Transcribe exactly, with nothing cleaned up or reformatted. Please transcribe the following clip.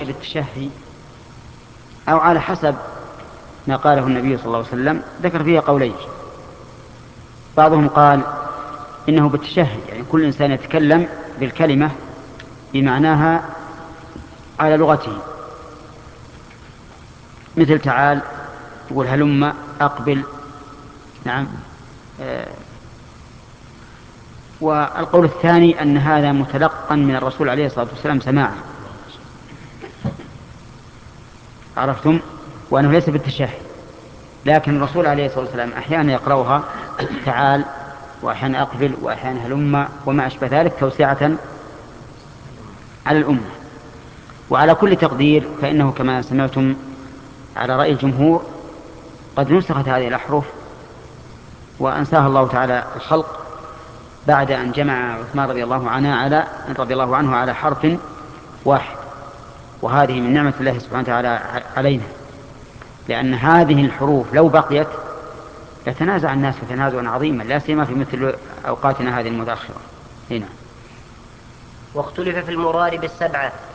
بالتشهي أو على حسب ما قاله النبي صلى الله عليه وسلم ذكر فيه قولين. بعضهم قال إنه بالتشهي، يعني كل إنسان يتكلم بالكلمة بمعناها على لغته، مثل تعال تقول هلم، أقبل، نعم. آه والقول الثاني أن هذا متلقا من الرسول عليه الصلاة والسلام سماعا، عرفتم، وأنه ليس بالتشهي. لكن الرسول عليه الصلاة والسلام أحيانا يقرأها تعال، وأحيانا أقبل، وأحيانا هلم، وما أشبه ذلك توسعة على الأمة. وعلى كل تقدير فإنه كما سمعتم على رأي الجمهور قد نسخت هذه الأحرف وأنساها الله تعالى الخلق بعد أن جمع عثمان رضي الله عنه على رضي الله عنه على حرف واحد، وهذه من نعمة الله سبحانه وتعالى علينا، لأن هذه الحروف لو بقيت يتنازع الناس تنازعا عظيما، لا سيما في مثل أوقاتنا هذه المتأخرة هنا. واختلف في المراد بالسبعة